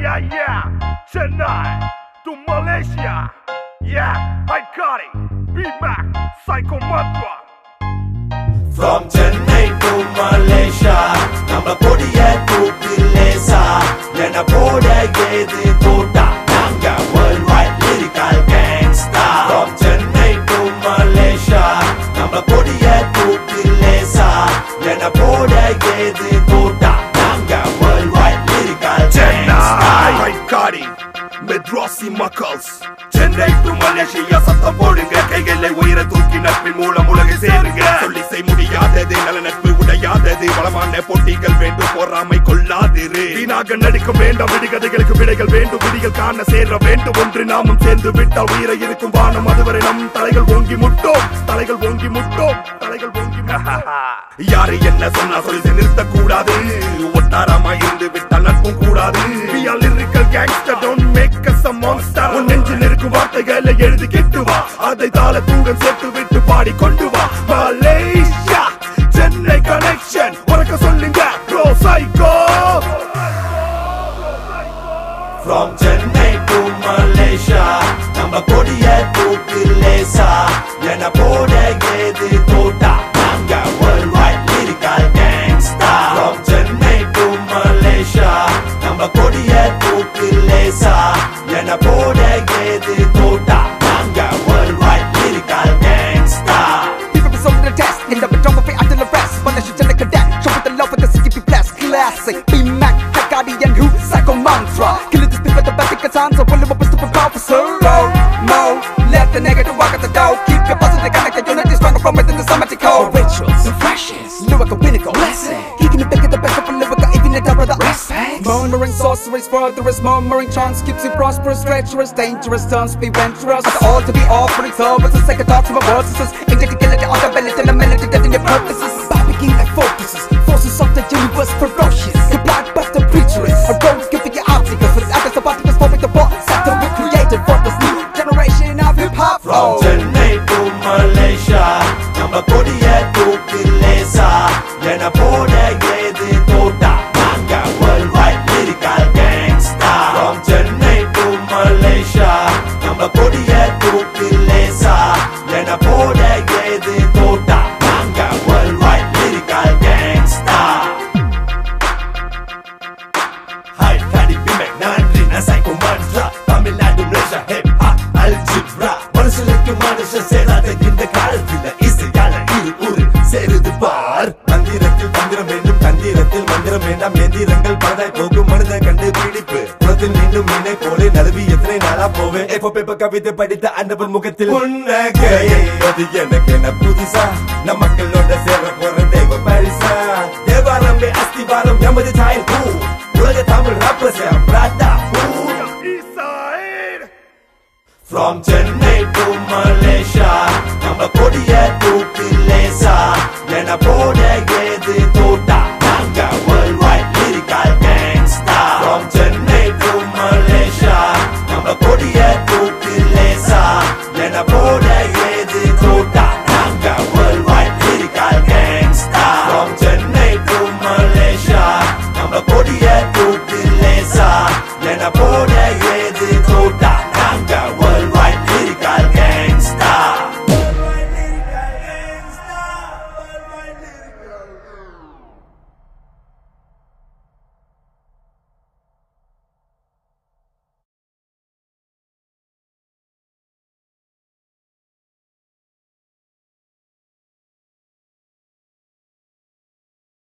yeah. Chennai to Malaysia. Yeah, I got it. B-Mac, Psycho Mantra. From Chennai to Malaysia, நம்ம பொடிய தூக்கி லேசா என்ன போட ஏது தோட்டா நாங்க worldwide lyrical gangsta. From Chennai to Malaysia, நம்ம பொடிய தூக்கி லேசா என்ன போட ஏது தோட்டா நாங்க worldwide lyrical gangsta. I got it. Medrosi Muckles. Chennai to Malaysia சத்தம் போடுங்க கைகளை உயிர தூக்கி நட்பின் மூலம் உலகை சேருங்க சொல்லி செய் முடியாதது நல்ல நட்பு உடையாதது வளமான போட்டிகள் வேண்டும் போராமை கொள்ளாதிரு வீணாக நடிக்க வேண்டாம் விடுகதைகளுக்கு விடைகள் வேண்டும் விடிகள் காண சேர வேண்டும் ஒன்று நாமும் சேர்ந்து விட்டால் உயிர இருக்கும் வானம் அதுவரை நம் தலைகள் ஓங்கி முட்டோம் தலைகள் ஓங்கி முட்டோம் தலைகள் ஓங்கி யாரு என்ன சொன்னா சொல்லி நிறுத்த கூடாது ஒட்டாரமா இருந்து விட்டால் நட்பும் கூடாது we are lyrical gangster don't make us a monster உன் நெஞ்சில் இருக்கும் வார்த்தைகளை எழுதி கெட்டு வா அதை தாளத்துடன் சேர்த்து விட்டு பாடி கொண்டு வா மலேசியா சென்னை கனெக்ஷன் உனக்கு சொல்லுங்க bro psycho. From Chennai to Malaysia, நம்ம பொடிய தூக்கி லேசா என்ன போட ஏது தோட்டா நாங்க worldwide lyrical gangsta. From Chennai to Malaysia, நம்ம பொடிய தூக்கி லேசா என்ன போட ஏது தோட்டா நாங்க worldwide lyrical gangsta. People be sold to the test, end up in trouble for until the rest. Malaysia Chennai cadet, show with the love of the city be blessed. Classic, B-Mac, Kakadi and who? Psycho Mantra. Killing this people with the best hands up, pull up a stupid officer. No, let the negative walk at the door. Keep your positive connected, unity stronger from within the summer to code. Rituals and freshes, lyrical pinnacle, blessing. Keeping the big at the best of a lyrical, even the brother. Respect. Murmuring sorceries, furtherest murmuring chants keeps you prosperous, treacherous, dangerous, turns be venturous. All to be offering services, second thoughts of my verses. Intellectuality on the belly, till the melody, death in your purposes. Babbling like focuses, forces of the universe ferocious. The blockbuster preachers, a road giving you articles with others of particles forming the ball. Saturn we created for this new generation of hip hop. From Chennai to Malaysia, நம்ம பொடிய தூக்கி லேசா என்ன போட ஏது தோட்டா நாங்க worldwide lyrical gangsta. From Chennai to Malaysia, நம்ம பொடிய தூக்கி லேசா என்ன போட ஏது தோட்டா நாங்க worldwide lyrical gangsta. Hi, Kadi B-Mac, நன்றி நான் Psycho Mantra. Tamil Nadu Malaysia hip hop algebra. மனுஷனுக்கு மனுஷன் சேராத இந்த காலத்துல இசையால இரு ஊரு சேருது பார். மந்திரத்தில் தந்திரம் வேண்டும் தந்திரத்தில் மந்திரம் வேண்டாம் எந்திரங்கள் பலதாய் போகும் மனித கண்டு பிடிப்பு குளத்தில் மீண்டும் மீனை போலே நழுவி எத்தனை நாளா போவேன் எப்போ பேப்பர் கவிதை படித்த அண்டவன் முகத்தில் புன்னகையை அது எனக்கு என்ன புதுசா நம் மக்களோட சேர போற தெய்வ பரிசா தேவாரமே அஸ்திவாரம் எமது சாயல் பூ உலக தமிழ் ராப்பர்ஸ் பிராட்டா From Chennai to Malaysia, நம்ம பொடிய தூக்கி லேசா என்ன போட ஏது தோட்டா